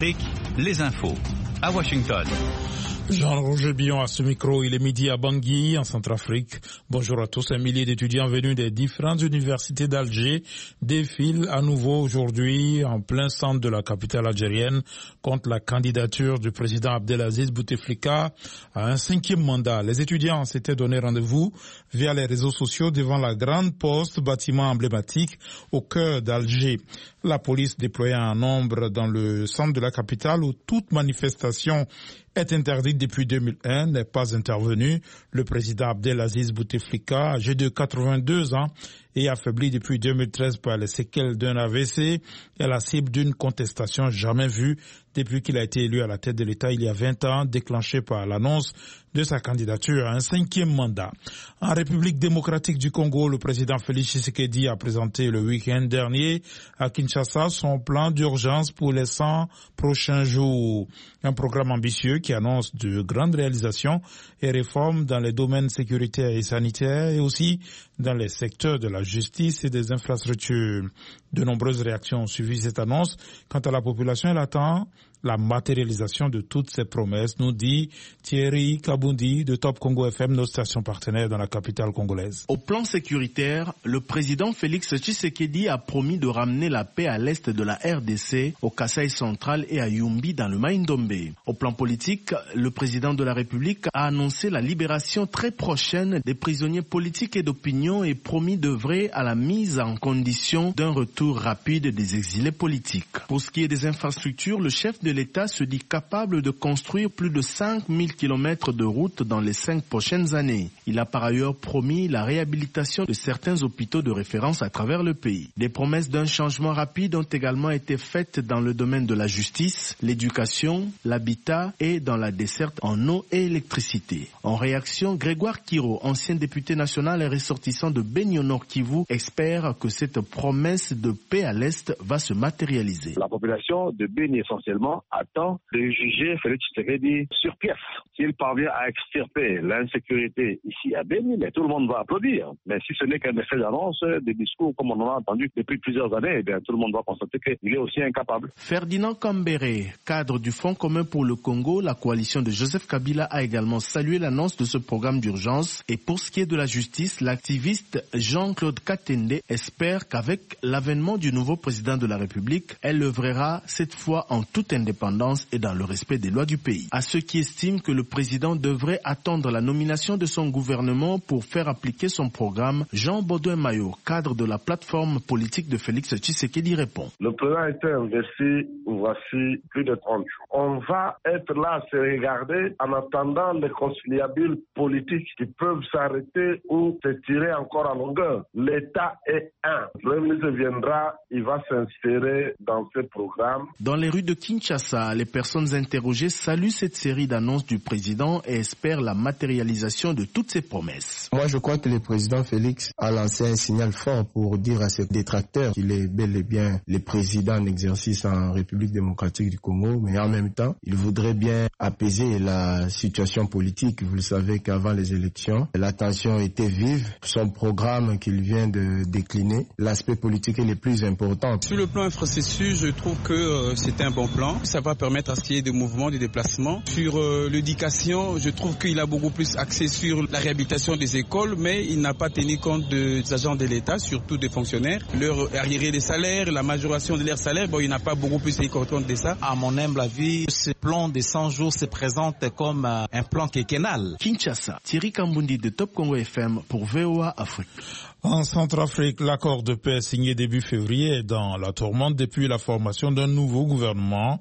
Les infos à Washington. Jean-Roger Billon à ce micro, il est midi à Bangui, en Centrafrique. Bonjour à tous. Un millier d'étudiants venus des différentes universités d'Alger défilent à nouveau aujourd'hui en plein centre de la capitale algérienne contre la candidature du président Abdelaziz Bouteflika à un 5e mandat. Les étudiants s'étaient donné rendez-vous via les réseaux sociaux devant la grande poste, bâtiment emblématique au cœur d'Alger. La police déployait un nombre dans le centre de la capitale où toute manifestation est interdite depuis 2001, n'est pas intervenu. Le président Abdelaziz Bouteflika, âgé de 82 ans et affaibli depuis 2013 par les séquelles d'un AVC, est la cible d'une contestation jamais vue depuis qu'il a été élu à la tête de l'État il y a 20 ans, déclenchée par l'annonce de sa candidature à un 5e mandat. En République démocratique du Congo, le président Félix Tshisekedi a présenté le week-end dernier à Kinshasa son plan d'urgence pour les 100 prochains jours. Un programme ambitieux qui annonce de grandes réalisations et réformes dans les domaines sécuritaires et sanitaires et aussi dans les secteurs de la justice et des infrastructures. De nombreuses réactions ont suivi cette annonce. Quant à la population, elle attend la matérialisation de toutes ces promesses, nous dit Thierry Kabundi de Top Congo FM, notre station partenaire dans la capitale congolaise. Au plan sécuritaire, le président Félix Tshisekedi a promis de ramener la paix à l'est de la RDC, au Kasaï central et à Yumbi dans le Maïndombe. Au plan politique, le président de la République a annoncé la libération très prochaine des prisonniers politiques et d'opinion et promis d'œuvrer à la mise en condition d'un retour rapide des exilés politiques. Pour ce qui est des infrastructures, le chef de l'État se dit capable de construire plus de 5000 km de routes dans les 5 prochaines années. Il a par ailleurs promis la réhabilitation de certains hôpitaux de référence à travers le pays. Des promesses d'un changement rapide ont également été faites dans le domaine de la justice, l'éducation, l'habitat et dans la desserte en eau et électricité. En réaction, Grégoire Kiro, ancien député national et ressortissant de Beni au Nord Kivu, espère que cette promesse de paix à l'Est va se matérialiser. La population de Beni essentiellement attend de juger Félix Tshisekedi sur pièce. S'il parvient à extirper l'insécurité ici à Beni, mais tout le monde va applaudir. Mais si ce n'est qu'un effet d'annonce, des discours comme on en a entendu depuis plusieurs années, eh bien, tout le monde va constater qu'il est aussi incapable. Ferdinand Kambere, cadre du Fonds commun pour le Congo, la coalition de Joseph Kabila a également salué l'annonce de ce programme d'urgence. Et pour ce qui est de la justice, l'activiste Jean-Claude Katende espère qu'avec l'avènement du nouveau président de la République, elle œuvrera cette fois en toute indépendance et dans le respect des lois du pays. À ceux qui estiment que le président devrait attendre la nomination de son gouvernement pour faire appliquer son programme, Jean Baudouin Mayo, cadre de la plateforme politique de Félix Tshisekedi, répond. Le président a été investi voici plus de 30 jours. On va être là à se regarder en attendant les conciliabules politiques qui peuvent s'arrêter ou se tirer encore à longueur. L'État est un. Le ministre viendra, il va s'insérer dans ce programme. Dans les rues de Kinshasa, les personnes interrogées saluent cette série d'annonces du président et espèrent la matérialisation de toutes ses promesses. Moi, je crois que le président Félix a lancé un signal fort pour dire à ses détracteurs qu'il est bel et bien le président en exercice en République démocratique du Congo, mais en même temps, il voudrait bien apaiser la situation politique. Vous le savez qu'avant les élections, la tension était vive. Son programme qu'il vient de décliner, l'aspect politique est le plus important. Sur le plan infrastructure, je trouve que c'est un bon plan. Ça va permettre à ce qu'il y ait des mouvements, des déplacements. Sur l'éducation, je trouve qu'il a beaucoup plus axé sur la réhabilitation des écoles, mais il n'a pas tenu compte des agents de l'État, surtout des fonctionnaires. Leur arriéré des salaires, la majoration de leur salaire, il n'a pas beaucoup plus tenu compte de ça. À mon humble avis, ce plan de 100 jours se présente comme un plan quinquennal. Kinshasa, Thierry Kambundi de Top Congo FM pour VOA Afrique. En Centrafrique, l'accord de paix signé début février est dans la tourmente depuis la formation d'un nouveau gouvernement.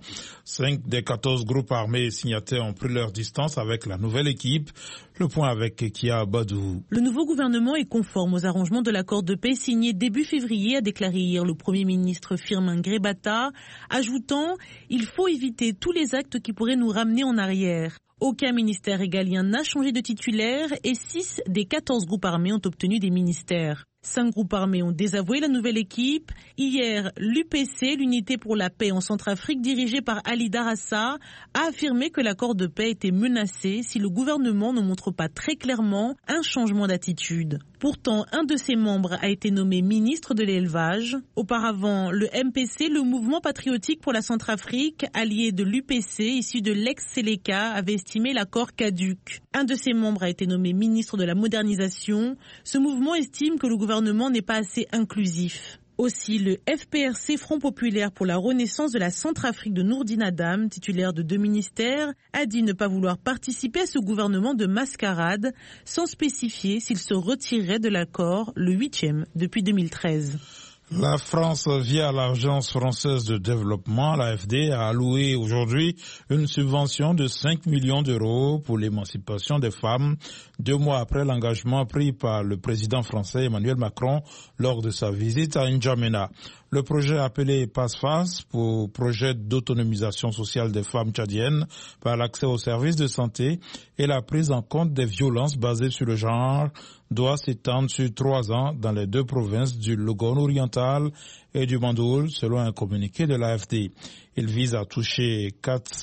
5 des 14 groupes armés signataires ont pris leur distance avec la nouvelle équipe. Le point avec Kia Badou. Le nouveau gouvernement est conforme aux arrangements de l'accord de paix signé début février, a déclaré hier le Premier ministre Firmin Grébata, ajoutant « Il faut éviter tous les actes qui pourraient nous ramener en arrière ». Aucun ministère régalien n'a changé de titulaire et 6 des 14 groupes armés ont obtenu des ministères. 5 groupes armés ont désavoué la nouvelle équipe. Hier, l'UPC, l'unité pour la paix en Centrafrique, dirigée par Ali Darassa, a affirmé que l'accord de paix était menacé si le gouvernement ne montre pas très clairement un changement d'attitude. Pourtant, un de ses membres a été nommé ministre de l'élevage. Auparavant, le MPC, le mouvement patriotique pour la Centrafrique, allié de l'UPC, issu de l'ex-Séléka, avait estimé l'accord caduc. Un de ses membres a été nommé ministre de la modernisation. Ce mouvement estime que le gouvernement n'est pas assez inclusif. Aussi, le FPRC, Front populaire pour la renaissance de la Centrafrique de Nourdine Adam, titulaire de 2 ministères, a dit ne pas vouloir participer à ce gouvernement de mascarade, sans spécifier s'il se retirerait de l'accord, le 8e depuis 2013. La France, via l'Agence française de développement, l'AFD, a alloué aujourd'hui une subvention de 5 millions d'euros pour l'émancipation des femmes, 2 mois après l'engagement pris par le président français Emmanuel Macron lors de sa visite à N'Djamena. Le projet appelé PASSFAS, pour projet d'autonomisation sociale des femmes tchadiennes par l'accès aux services de santé et la prise en compte des violences basées sur le genre, doit s'étendre sur 3 ans dans les 2 provinces du Logone oriental et du Mandoul, selon un communiqué de l'AFD. Il vise à toucher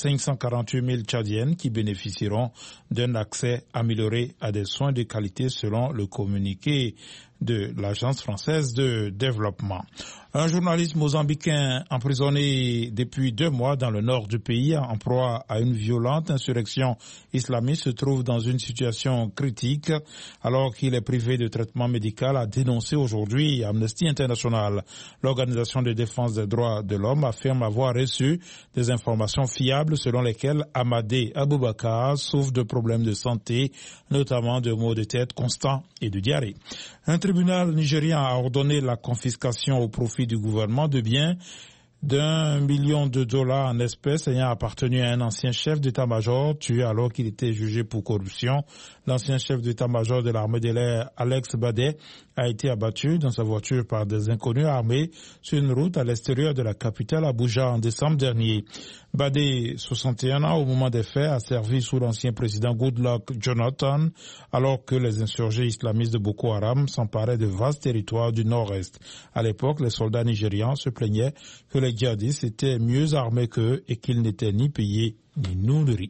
548 000 Tchadiennes qui bénéficieront d'un accès amélioré à des soins de qualité, selon le communiqué de l'Agence française de développement. Un journaliste mozambicain emprisonné depuis 2 mois dans le nord du pays, en proie à une violente insurrection islamiste, se trouve dans une situation critique alors qu'il est privé de traitement médical, a dénoncé aujourd'hui Amnesty International. L'organisation de défense des droits de l'homme affirme avoir reçu des informations fiables selon lesquelles Amadé Aboubakar souffre de problèmes de santé, notamment de maux de tête constants et de diarrhée. Un tribunal nigérien a ordonné la confiscation au profit du gouvernement de biens d'$1 million en espèces ayant appartenu à un ancien chef d'état-major tué alors qu'il était jugé pour corruption. L'ancien chef d'état-major de l'armée de l'air, Alex Badé, a été abattu dans sa voiture par des inconnus armés sur une route à l'extérieur de la capitale Abuja en décembre dernier. Badé, 61 ans au moment des faits, a servi sous l'ancien président Goodluck Jonathan alors que les insurgés islamistes de Boko Haram s'emparaient de vastes territoires du nord-est. À l'époque, les soldats nigérians se plaignaient que les djihadistes étaient mieux armés qu'eux et qu'ils n'étaient ni payés ni nourris.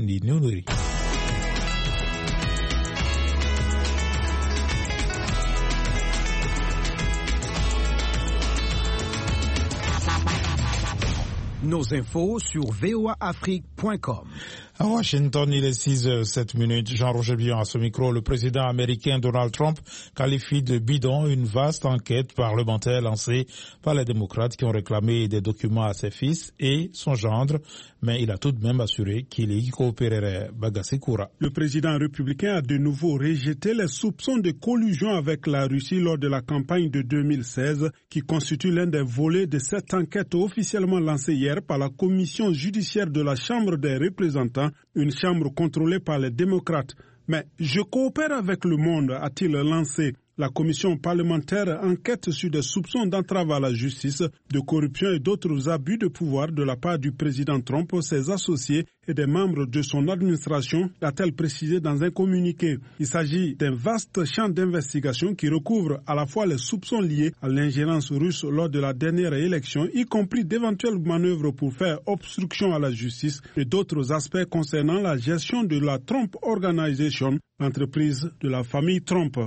Nos infos sur voaafrique.com. À Washington, il est 6h07. Jean-Roger Bion à ce micro. Le président américain Donald Trump qualifie de bidon une vaste enquête parlementaire lancée par les démocrates qui ont réclamé des documents à ses fils et son gendre, mais il a tout de même assuré qu'il y coopérerait. Bagassi Koura. Le président républicain a de nouveau rejeté les soupçons de collusion avec la Russie lors de la campagne de 2016 qui constitue l'un des volets de cette enquête officiellement lancée hier par la commission judiciaire de la Chambre des représentants, une chambre contrôlée par les démocrates. Mais je coopère avec le monde, a-t-il lancé. La commission parlementaire enquête sur des soupçons d'entrave à la justice, de corruption et d'autres abus de pouvoir de la part du président Trump, ses associés et des membres de son administration, a-t-elle précisé dans un communiqué. Il s'agit d'un vaste champ d'investigation qui recouvre à la fois les soupçons liés à l'ingérence russe lors de la dernière élection, y compris d'éventuelles manœuvres pour faire obstruction à la justice et d'autres aspects concernant la gestion de la Trump Organization, l'entreprise de la famille Trump.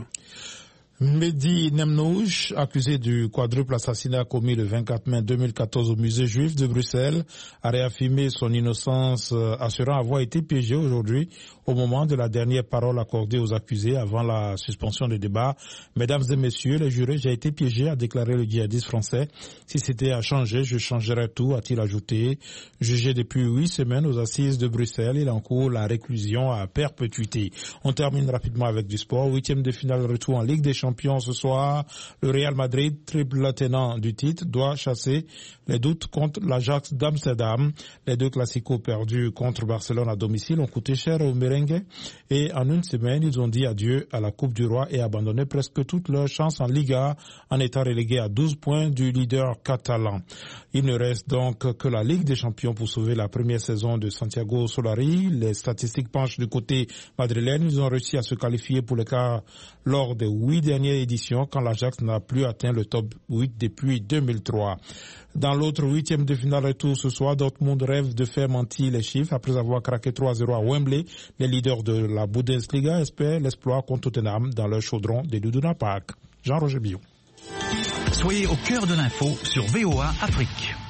Mehdi Nemnouch, accusé du quadruple assassinat commis le 24 mai 2014 au musée juif de Bruxelles, a réaffirmé son innocence, assurant avoir été piégé aujourd'hui au moment de la dernière parole accordée aux accusés avant la suspension des débats. Mesdames et messieurs les jurés, j'ai été piégé, a déclaré le djihadiste français. Si c'était à changer, je changerais tout, a-t-il ajouté. Jugé depuis 8 semaines aux assises de Bruxelles, il encourt la réclusion à perpétuité. On termine rapidement avec du sport. 8e de finale retour en Ligue des Champions ce soir. Le Real Madrid, triple tenant du titre, doit chasser les doutes contre l'Ajax d'Amsterdam. Les 2 classicos perdus contre Barcelone à domicile ont coûté cher aux merengues et en une semaine, ils ont dit adieu à la Coupe du Roi et abandonné presque toutes leurs chances en Liga en étant relégués à 12 points du leader catalan. Il ne reste donc que la Ligue des Champions pour sauver la première saison de Santiago Solari. Les statistiques penchent du côté madrilène. Ils ont réussi à se qualifier pour le quart lors des 8 derniers dernière édition quand l'Ajax n'a plus atteint le top 8 depuis 2003. Dans l'autre 8e de finale retour ce soir, Dortmund rêve de faire mentir les chiffres après avoir craqué 3-0 à Wembley. Les leaders de la Bundesliga espèrent l'exploit contre Tottenham dans leur chaudron des Luduna Park. Jean-Roger Billon. Soyez au cœur de l'info sur VOA Afrique.